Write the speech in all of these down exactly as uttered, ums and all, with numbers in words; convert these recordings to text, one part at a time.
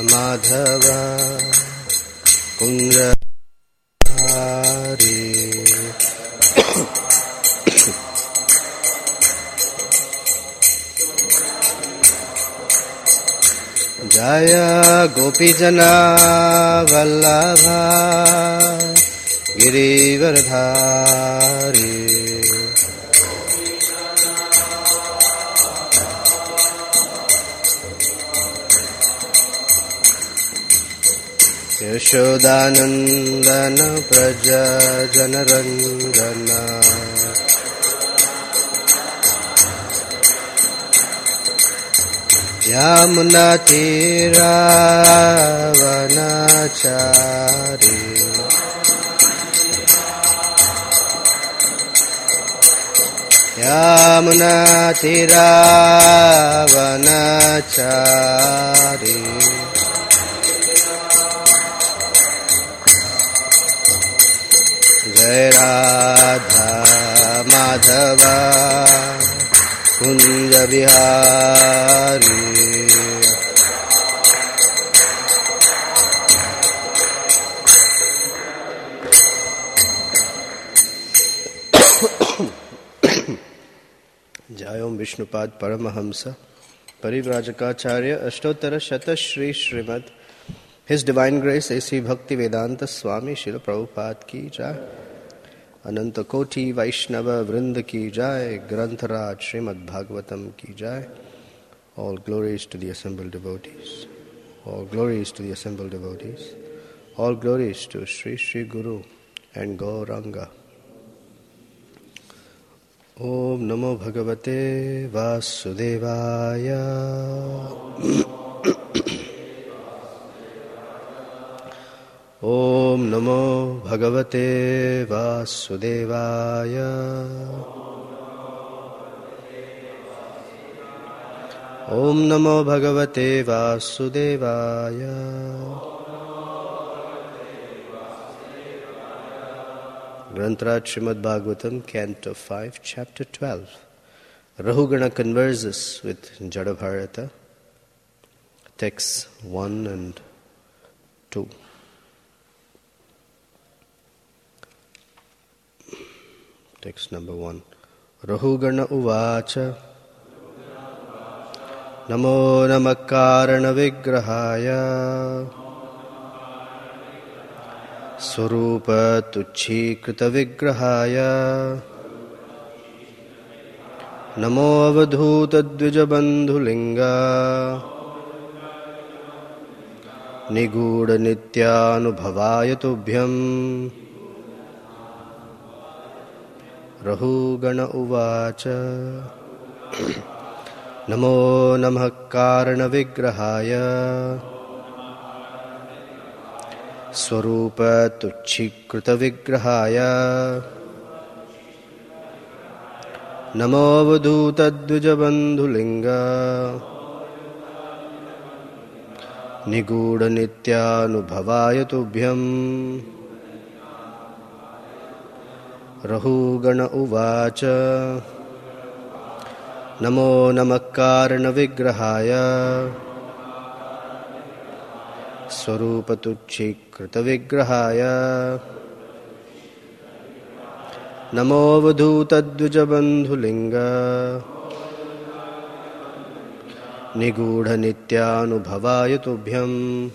माधव कुंज हरे। जय गोपीजना वल्लभा गिरिवरधारी। यशोदानंदन प्रज जनरंजन। यमुना तीरावनचारी। यमुना तीरावनचारी। जय राधा माधव कुंज बिहारी। जय ओम विष्णुपाद परमहंस परिव्राजकाचार्य अष्टोत्तर शत Shri Shrimad His Divine Grace A C Bhakti Vedanta Swami Srila Prabhupada की जय। अनंत कोटि वैष्णव वृंद की जय। ग्रंथराज श्रीमद् भागवतम की जय। All glories to the assembled devotees. All glories to the assembled devotees. All glories to Sri Sri Guru and Gauranga. Om Namo Bhagavate Vasudevaya. Om Namo Bhagavate Vasudevaya. Om Namo Bhagavate Vasudevaya. Grantaraj Srimad Bhagavatam, Canto five, Chapter twelve. Rahugana converses with Jadabharata. Texts one and two. Text number one. Rahugana uvacha. Namo namakarana vigrahaya. Swarupa tuchhikrita vigrahaya. Namo avadhuta dvijabandhulinga. Niguda nityanubhavaya tubhyam. Rahugana uvacha. Namo namah karana vigrahaya. Swarupa tuchhikrita vigrahaya. Namo avadhuta dvijabandhulinga. Niguda nityanubhavaya tubhyam. Rahugana uvacha. Namo namakarana vigrahaya. Swarupa tuchhikrita vigrahaya. Namo avadhuta dvijabandhulinga. Nigudha nityanubhavaya tubhyam.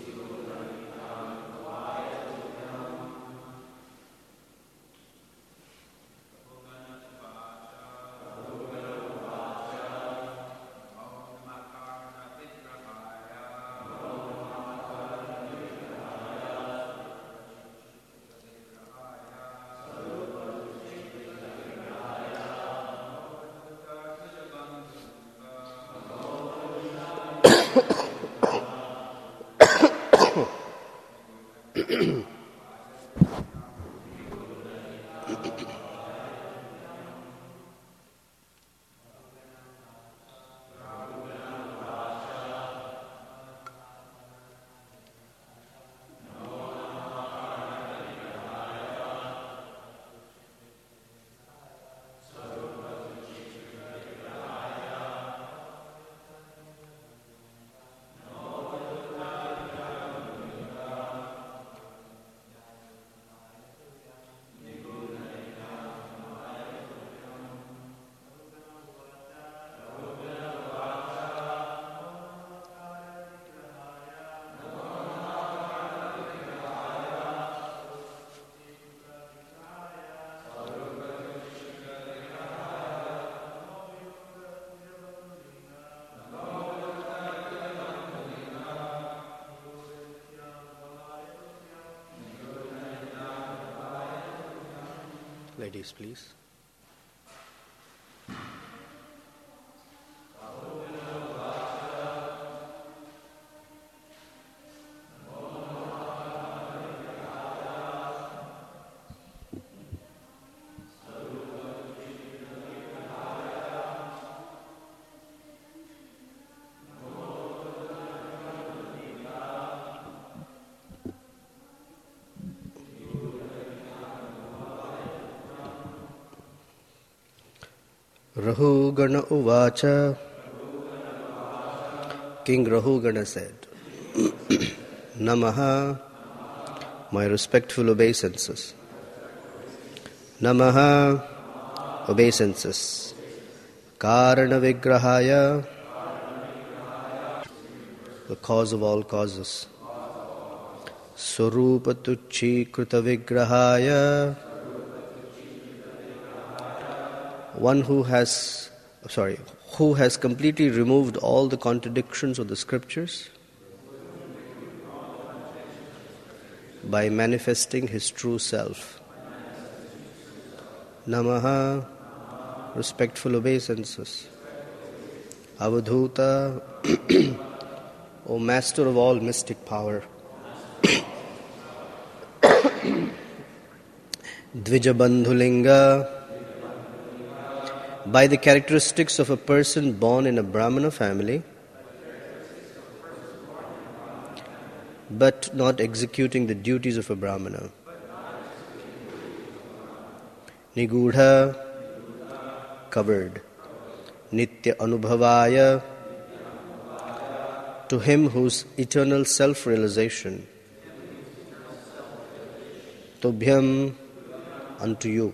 Ladies, please. Rahugana Uvacha. King Rahugana said, Namaha, my respectful obeisances. Namaha, obeisances. Karana Vigrahaya, the cause of all causes. Swarupa Tucci Krita Vigrahaya, one who has, sorry, who has completely removed all the contradictions of the scriptures by manifesting his true self. Namaha, respectful obeisances. Avadhuta, O master of all mystic power. Dvijabandhulinga, by the characteristics of a person born in a Brahmana family, but not executing the duties of a Brahmana. Nigudha, covered. Nitya Anubhavaya, to him whose eternal self-realization. Tobhyam, unto you.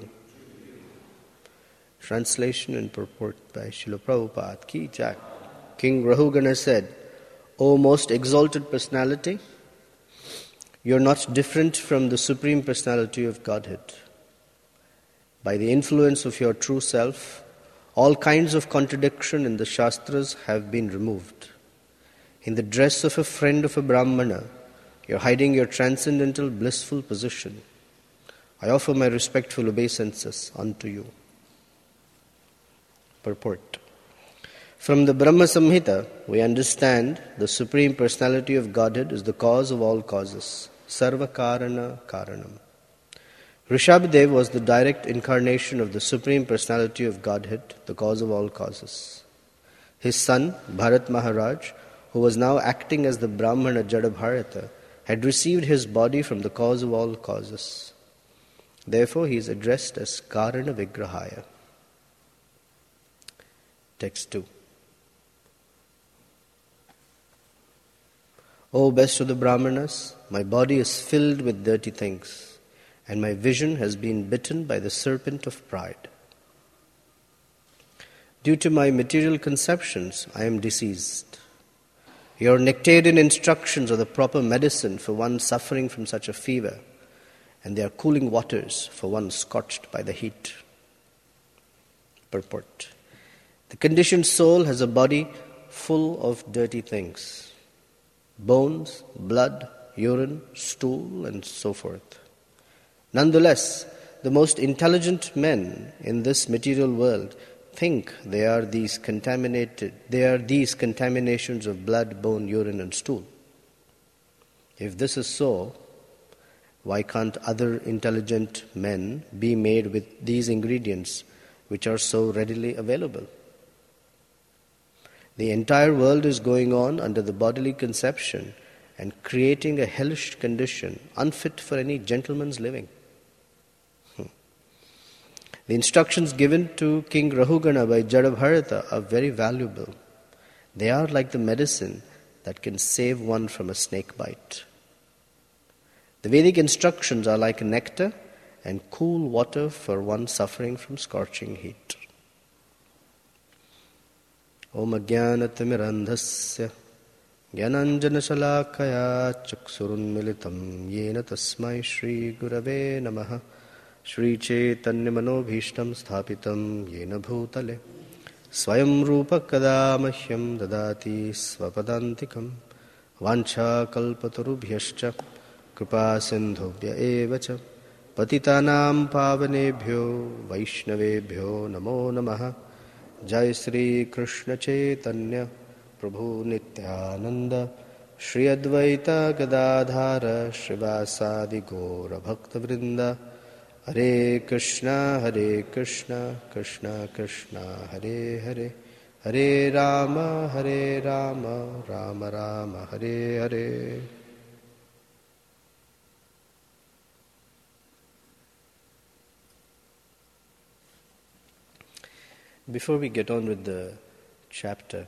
Translation and purport by Srila Prabhupada Ki Jai. King Rahugana said, O most exalted personality, you are not different from the Supreme Personality of Godhead. By the influence of your true self, all kinds of contradiction in the Shastras have been removed. In the dress of a friend of a Brahmana, you are hiding your transcendental blissful position. I offer my respectful obeisances unto you. Purport. From the Brahma Samhita, we understand the Supreme Personality of Godhead is the cause of all causes. Sarva Karana Karanam. Rishabhadev was the direct incarnation of the Supreme Personality of Godhead, the cause of all causes. His son, Bharat Maharaj, who was now acting as the Brahmana Jadabharata, had received his body from the cause of all causes. Therefore, he is addressed as Karana Vigrahaya. Text two. O best of the Brahmanas, my body is filled with dirty things, and my vision has been bitten by the serpent of pride. Due to my material conceptions, I am diseased. Your nectarian instructions are the proper medicine for one suffering from such a fever, and they are cooling waters for one scorched by the heat. Purport. The conditioned soul has a body full of dirty things. Bones, blood, urine, stool, and so forth. Nonetheless, the most intelligent men in this material world think they are these contaminated, they are these contaminations of blood, bone, urine, and stool. If this is so, why can't other intelligent men be made with these ingredients which are so readily available? The entire world is going on under the bodily conception and creating a hellish condition unfit for any gentleman's living. Hmm. The instructions given to King Rahugana by Jadabharata are very valuable. They are like the medicine that can save one from a snake bite. The Vedic instructions are like nectar and cool water for one suffering from scorching heat. Om Ajnanatirandhasya Jnananjanashalakaya Chaksurunmilitam Yena Tasmai Shri Gurave Namaha Shri Chaitanya Manobhishtam Sthapitam Yena Bhutale Swayam Rupa Kadamahyam Dadati Swapadantikam Vancha Kalpatarubhyascha Kripa Sindhubhya Evacha Patitanam pavanebhyo Vaishnavebhyo Namo Namaha. Jai Sri Krishna Chaitanya Prabhu Nityananda Shri Advaita Gadadhara Shrivasadi Gaura Bhakta Vrinda. Hare Krishna, Hare Krishna, Krishna Krishna, Hare Hare, Hare Rama, Hare Rama, Rama Rama, Hare Hare. Before we get on with the chapter,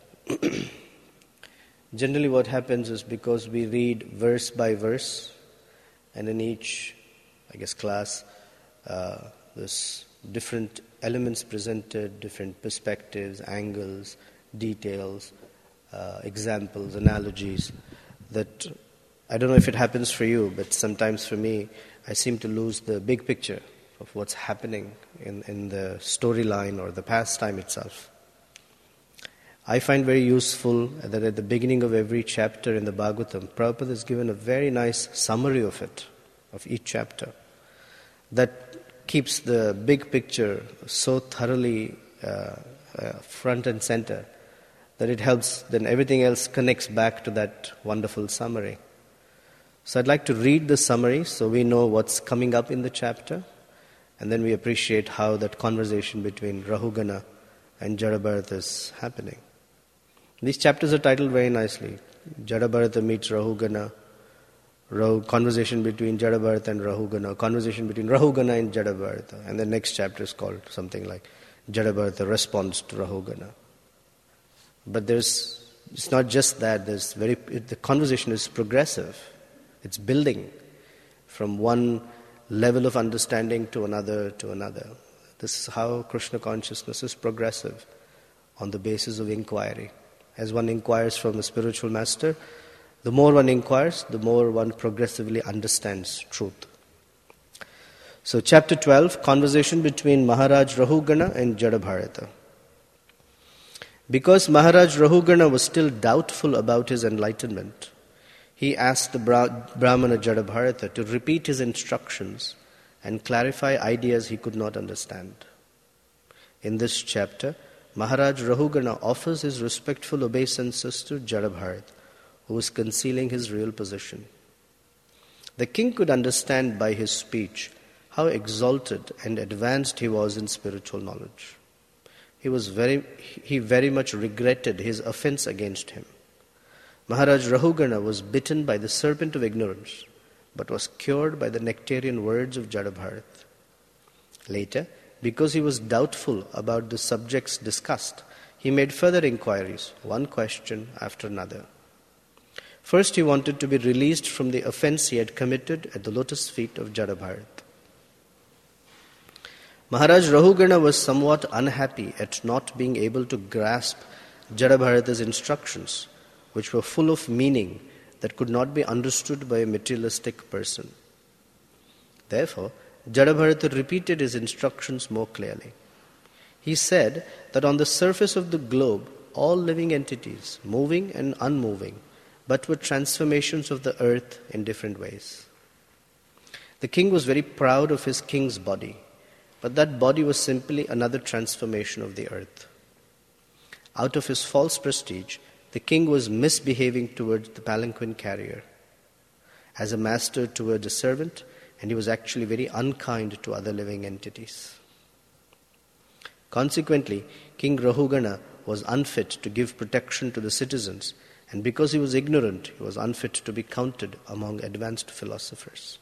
generally what happens is because we read verse by verse, and in each, I guess, class, uh, there's different elements presented, different perspectives, angles, details, uh, examples, analogies, that I don't know if it happens for you, but sometimes for me, I seem to lose the big picture of what's happening in, in the storyline or the pastime itself. I find very useful that at the beginning of every chapter in the Bhagavatam, Prabhupada has given a very nice summary of it, of each chapter, that keeps the big picture so thoroughly uh, uh, front and center that it helps, then everything else connects back to that wonderful summary. So I'd like to read the summary so we know what's coming up in the chapter, and then we appreciate how that conversation between Rahugana and Jadabharata is happening. These chapters are titled very nicely. Jadabharata meets Rahugana, Rahu, conversation between Jadabharata and Rahugana, conversation between Rahugana and Jadabharata, and the next chapter is called something like Jadabharata responds to Rahugana. But there's, it's not just that, there's very, it, the conversation is progressive. It's building from one level of understanding to another to another. This is how Krishna consciousness is progressive, on the basis of inquiry. As one inquires from a spiritual master, the more one inquires, the more one progressively understands truth. So chapter twelve, conversation between Maharaj Rahugana and Jadabharata. Because Maharaj Rahugana was still doubtful about his enlightenment, he asked the Bra- Brahmana Jadabharata to repeat his instructions and clarify ideas he could not understand. In this chapter, Maharaj Rahugana offers his respectful obeisances to Jadabharata, who was concealing his real position. The king could understand by his speech how exalted and advanced he was in spiritual knowledge. He was very, he very much regretted his offense against him. Maharaj Rahugana was bitten by the serpent of ignorance, but was cured by the nectarian words of Jadabharata. Later, because he was doubtful about the subjects discussed, he made further inquiries, one question after another. First, he wanted to be released from the offense he had committed at the lotus feet of Jadabharata. Maharaj Rahugana was somewhat unhappy at not being able to grasp Jadabharata's instructions, which were full of meaning that could not be understood by a materialistic person. Therefore, Jadabharata repeated his instructions more clearly. He said that on the surface of the globe, all living entities, moving and unmoving, but were transformations of the earth in different ways. The king was very proud of his king's body, but that body was simply another transformation of the earth. Out of his false prestige, the king was misbehaving towards the palanquin carrier, as a master towards a servant, and he was actually very unkind to other living entities. Consequently, King Rahugana was unfit to give protection to the citizens, and because he was ignorant, he was unfit to be counted among advanced philosophers.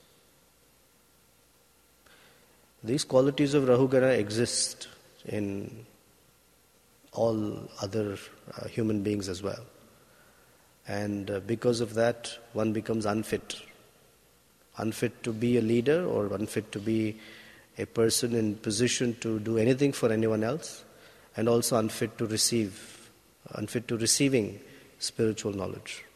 These qualities of Rahugana exist in all other uh, human beings as well. And uh, because of that, one becomes unfit. Unfit to be a leader or unfit to be a person in position to do anything for anyone else, and also unfit to receive, unfit to receiving spiritual knowledge.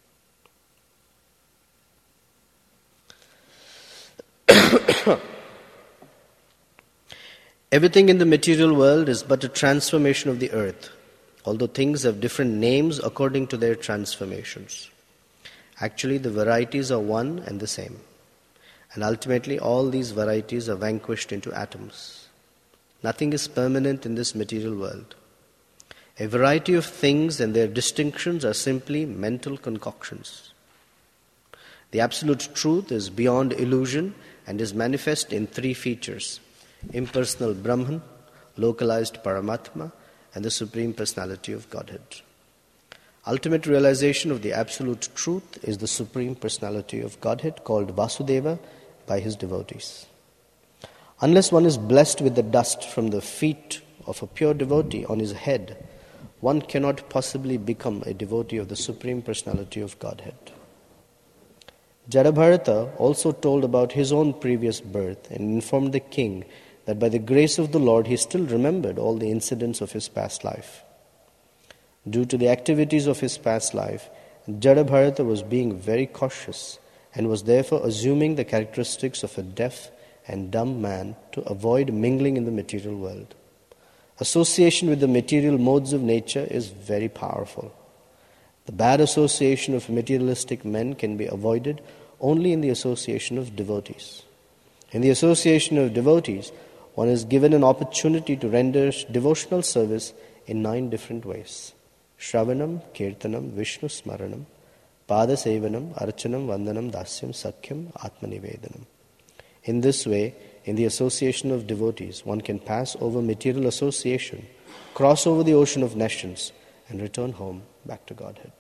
Everything in the material world is but a transformation of the earth, although things have different names according to their transformations. Actually, the varieties are one and the same. And ultimately all these varieties are vanquished into atoms. Nothing is permanent in this material world. A variety of things and their distinctions are simply mental concoctions. The absolute truth is beyond illusion and is manifest in three features: impersonal Brahman, localized Paramatma, and the Supreme Personality of Godhead. Ultimate realization of the absolute truth is the Supreme Personality of Godhead, called Vasudeva by his devotees. Unless one is blessed with the dust from the feet of a pure devotee on his head, one cannot possibly become a devotee of the Supreme Personality of Godhead. Jadabharata also told about his own previous birth and informed the king that by the grace of the Lord he still remembered all the incidents of his past life. Due to the activities of his past life, Jadabharata was being very cautious and was therefore assuming the characteristics of a deaf and dumb man to avoid mingling in the material world. Association with the material modes of nature is very powerful. The bad association of materialistic men can be avoided only in the association of devotees. In the association of devotees, one is given an opportunity to render devotional service in nine different ways: Shravanam, Kirtanam, Vishnu Smaranam, Pada Sevanam, Archanam, Vandanam, Dasyam, Sakyam, Atmanivedanam. In this way, in the association of devotees, one can pass over material association, cross over the ocean of nations, and return home back to Godhead.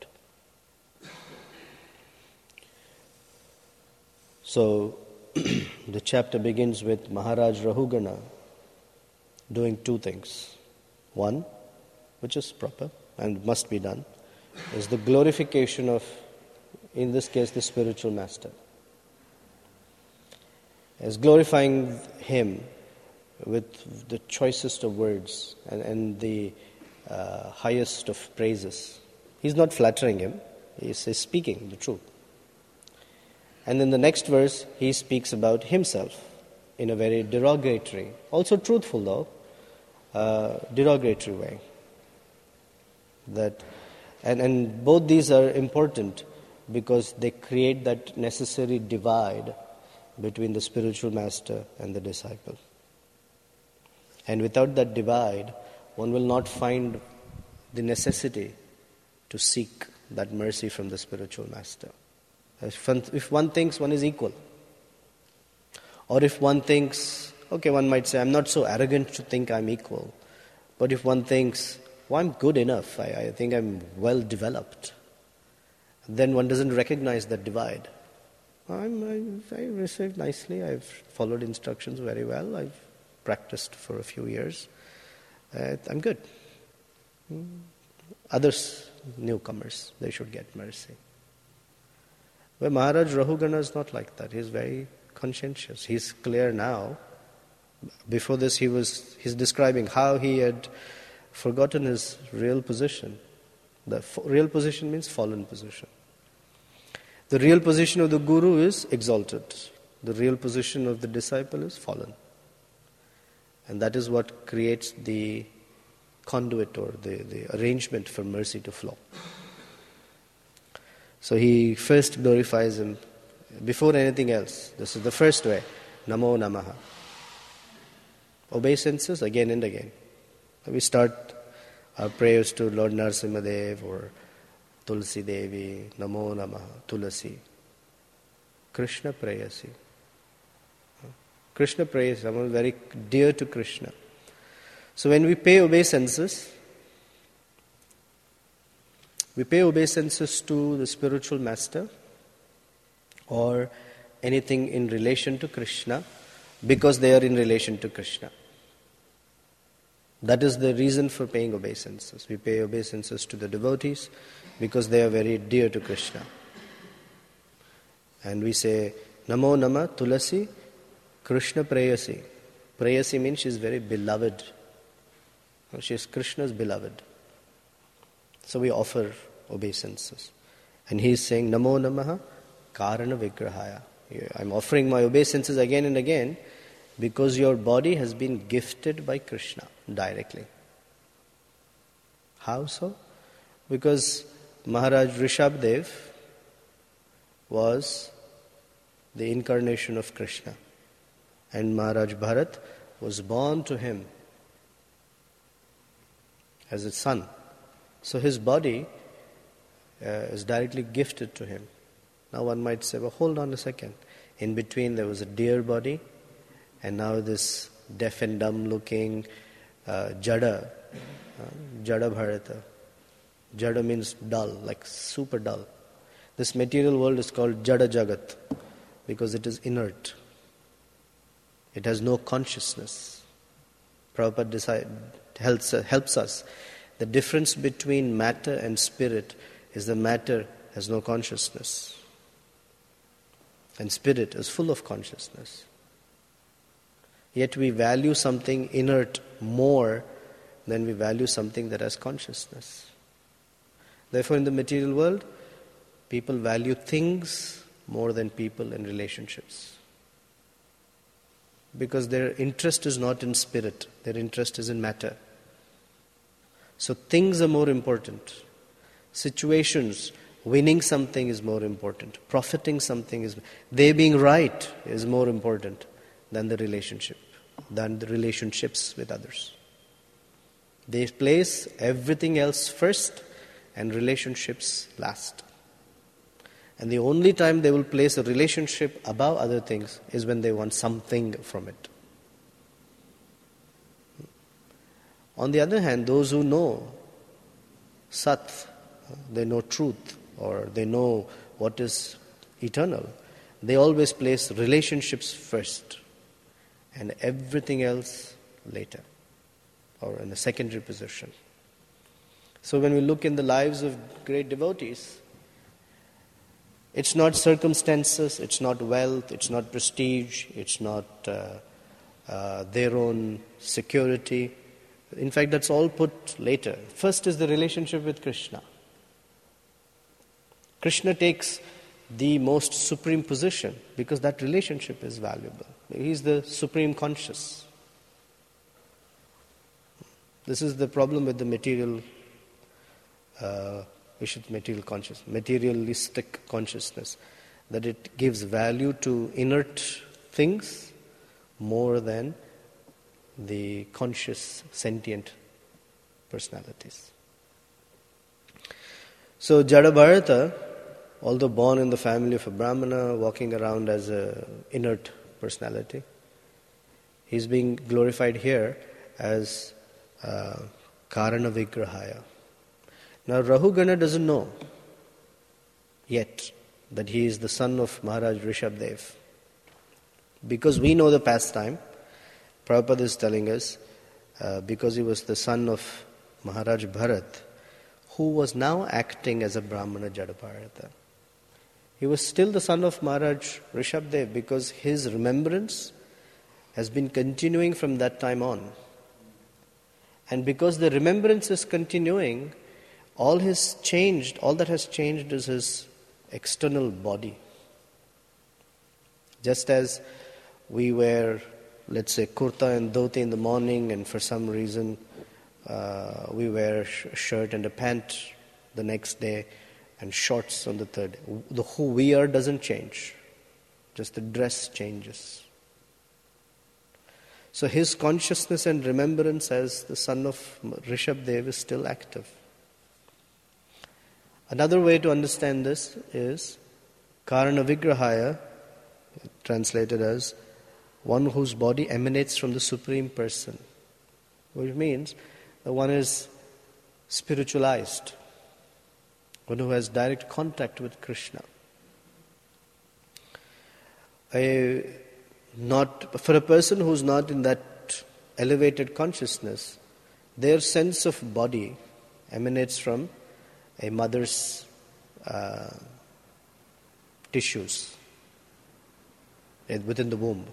So, the chapter begins with Maharaj Rahugana doing two things. One, which is proper and must be done, is the glorification of, in this case, the spiritual master. As glorifying him with the choicest of words and, and the uh, highest of praises. He's not flattering him, he's speaking the truth. And in the next verse, he speaks about himself in a very derogatory, also truthful though, uh, derogatory way. That, and, and both these are important because they create that necessary divide between the spiritual master and the disciple. And without that divide, one will not find the necessity to seek that mercy from the spiritual master. If one, if one thinks one is equal, or if one thinks, okay, one might say, I'm not so arrogant to think I'm equal, but if one thinks, well, I'm good enough, I, I think I'm well developed, then one doesn't recognize that divide. I'm, I, I received nicely, I've followed instructions very well, I've practiced for a few years, uh, I'm good. Others, newcomers, they should get mercy. But Maharaj Rahugana is not like that. He's very conscientious. He's clear now. Before this, he was he's describing how he had forgotten his real position. The f- real position means fallen position. The real position of the guru is exalted. The real position of the disciple is fallen. And that is what creates the conduit or the, the arrangement for mercy to flow. So he first glorifies him before anything else. This is the first way. Namo Namaha. Obeisances again and again. We start our prayers to Lord Narasimhadev or Tulsi Devi, Namo Namaha, Tulasi. Krishna Prayasi. Krishna Prayasi, someone very dear to Krishna. So when we pay obeisances, we pay obeisances to the spiritual master or anything in relation to Krishna because they are in relation to Krishna. That is the reason for paying obeisances. We pay obeisances to the devotees because they are very dear to Krishna. And we say, Namo Nama Tulasi Krishna Prayasi. Prayasi means she is very beloved. She is Krishna's beloved. So we offer obeisances. And he is saying, Namo Namaha Karana Vigrahaya. I'm offering my obeisances again and again because your body has been gifted by Krishna directly. How so? Because Maharaj Rishabdev was the incarnation of Krishna. And Maharaj Bharat was born to him as a son. So his body uh, is directly gifted to him. Now one might say, well, hold on a second. In between there was a deer body, and now this deaf and dumb looking uh, Jada, uh, Jada Bharata. Jada means dull, like super dull. This material world is called Jada Jagat because it is inert. It has no consciousness. Prabhupada decide, helps, helps us. The difference between matter and spirit is the matter has no consciousness. And spirit is full of consciousness. Yet we value something inert more than we value something that has consciousness. Therefore, in the material world, people value things more than people and relationships. Because their interest is not in spirit, their interest is in matter. So things are more important. Situations, winning something is more important. Profiting something is, they being right is more important than the relationship, than the relationships with others. They place everything else first and relationships last. And the only time they will place a relationship above other things is when they want something from it. On the other hand, those who know Sat, they know truth, or they know what is eternal, they always place relationships first and everything else later, or in a secondary position. So when we look in the lives of great devotees, it's not circumstances, it's not wealth, it's not prestige, it's not uh, uh, their own security. In fact, that's all put later. First is the relationship with Krishna. Krishna takes the most supreme position because that relationship is valuable. He's the supreme conscious. This is the problem with the material uh, material conscious, materialistic consciousness, that it gives value to inert things more than the conscious, sentient personalities. So Jada Bharata, although born in the family of a Brahmana, walking around as an inert personality, he's being glorified here as uh, Karana Vigrahaya. Now Rahugana doesn't know yet that he is the son of Maharaj Rishabdev. Because we know the pastime, Prabhupada is telling us, uh, because he was the son of Maharaj Bharat, who was now acting as a Brahmana Jadabharata. He was still the son of Maharaj Rishabdev because his remembrance has been continuing from that time on. And because the remembrance is continuing, all has changed, all that has changed is his external body. Just as we wear, let's say, kurta and dhoti in the morning, and for some reason uh, we wear a sh- shirt and a pant the next day and shorts on the third. The who we are doesn't change, just the dress changes. So his consciousness and remembrance as the son of Rishabdev is still active. Another way to understand this is Karana Vigrahaya, translated as one whose body emanates from the Supreme Person, which means the one is spiritualized, one who has direct contact with Krishna. A, not for a person who's not in that elevated consciousness, their sense of body emanates from a mother's uh, tissues within the womb.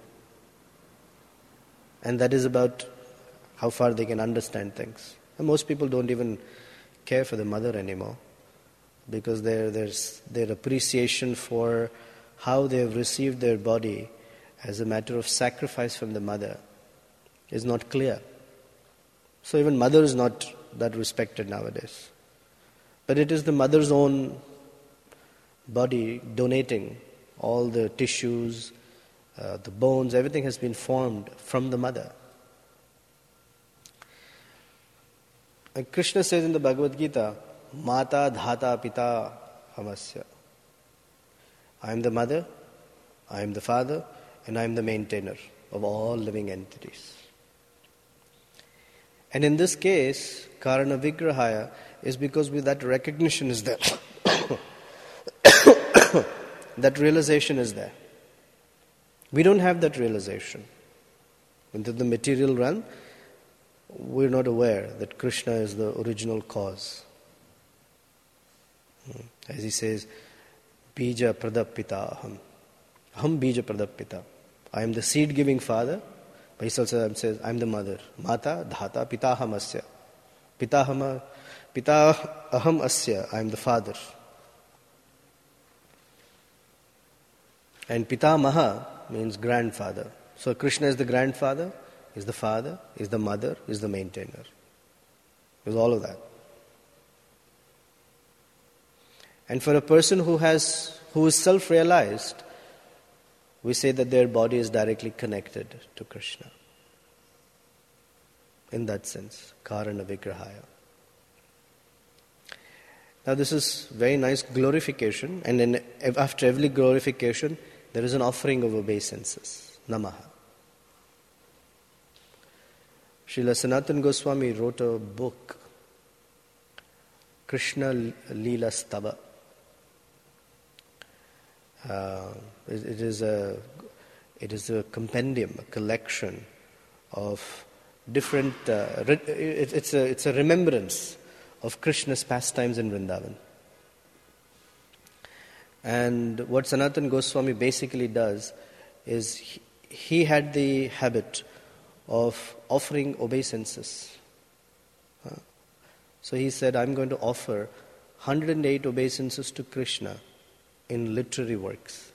And that is about how far they can understand things. And most people don't even care for the mother anymore because their, their, their appreciation for how they have received their body as a matter of sacrifice from the mother is not clear. So even mother is not that respected nowadays. But it is the mother's own body donating all the tissues, uh, the bones, everything has been formed from the mother. And Krishna says in the Bhagavad Gita, Mata dhata pita hamasya. I am the mother, I am the father, and I am the maintainer of all living entities. And in this case, Karana Vigrahaya is because with that recognition is there. That realization is there. We don't have that realization. Into the material realm, we're not aware that Krishna is the original cause. As he says, Bija pradapita aham. Aham bija pradapita. I am the seed-giving father. But he also says, I am the mother. Mata dhata pitaham asya. Pitahama, pitaham asya. I am the father. And Pitamaha means grandfather. So Krishna is the grandfather, is the father, is the mother, is the maintainer. Is all of that. And for a person who has who is self-realized, we say that their body is directly connected to Krishna. In that sense, Karana Vigrahaya. Now this is very nice glorification, and then after every glorification, there is an offering of obeisances, Namaha. Srila Sanatana Goswami wrote a book, Krishna Leela Stava. Uh, it, it is a it is a compendium, a collection of different. Uh, it, it's a it's a remembrance of Krishna's pastimes in Vrindavan. And what Sanatana Goswami basically does is he, he had the habit of offering obeisances. Uh, so he said, I'm going to offer one hundred eight obeisances to Krishna in literary works.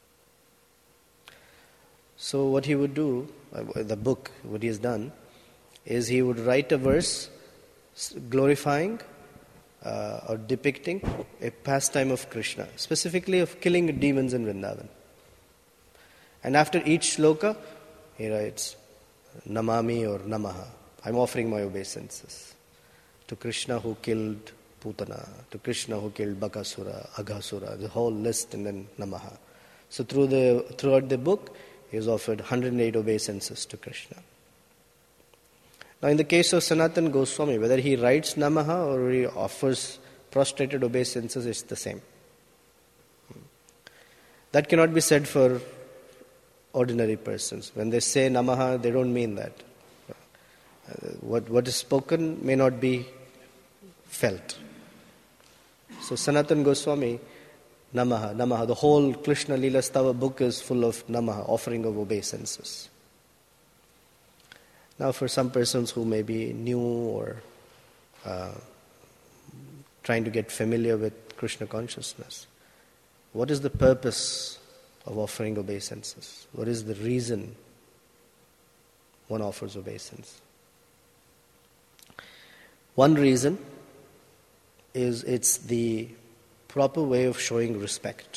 So what he would do, uh, the book, what he has done, is he would write a verse glorifying uh, or depicting a pastime of Krishna, specifically of killing demons in Vrindavan. And after each shloka, he writes, Namami or Namaha. I'm offering my obeisances to Krishna who killed Putana, to Krishna who killed Bakasura, Aghasura, the whole list, and then Namaha. So through the throughout the book, he has offered one hundred eight obeisances to Krishna. Now in the case of Sanatana Goswami, whether he writes Namaha or he offers prostrated obeisances, it's the same. That cannot be said for ordinary persons. When they say Namaha, they don't mean that. Uh, what, what is spoken may not be felt. So Sanatana Goswami, Namaha, Namaha, the whole Krishna Leela Stava book is full of Namaha, offering of obeisances. Now for some persons who may be new or uh, trying to get familiar with Krishna consciousness, what is the purpose of offering obeisances? What is the reason one offers obeisance? One reason is it's the proper way of showing respect.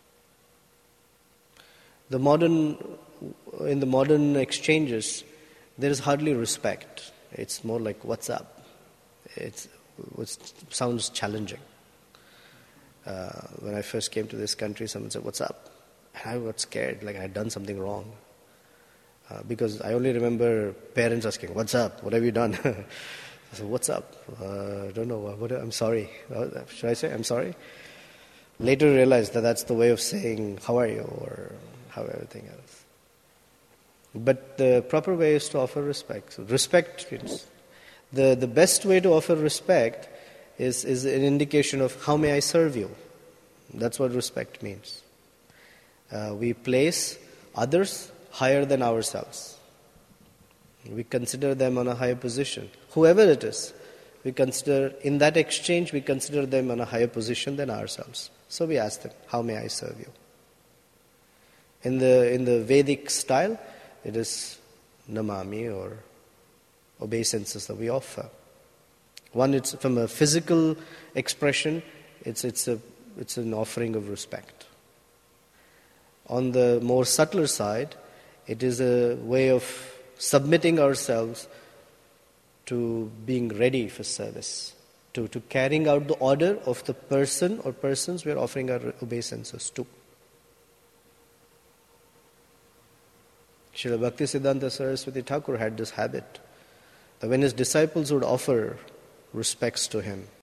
The modern, in the modern exchanges, there is hardly respect. It's more like, what's up? It's, it sounds challenging. Uh, when I first came to this country, someone said, what's up? And I got scared, like I had done something wrong. Uh, because I only remember parents asking, what's up? What have you done? I said, what's up? Uh, I don't know. What, I'm sorry. Uh, should I say, I'm sorry? Later realized that that's the way of saying, how are you? Or how everything else. But the proper way is to offer respect. So respect means, the, the best way to offer respect is, is an indication of how may I serve you. That's what respect means. Uh, we place others higher than ourselves. We consider them on a higher position. Whoever it is, we consider, in that exchange, we consider them on a higher position than ourselves. So we ask them, how may I serve you? In the, in the Vedic style, it is namami or obeisances that we offer. One, it's from a physical expression, it's, it's, a, it's an offering of respect. On the more subtler side, it is a way of submitting ourselves to being ready for service, to, to carrying out the order of the person or persons we are offering our obeisances to. Srila Bhaktisiddhanta Saraswati Thakur had this habit that when his disciples would offer respects to him,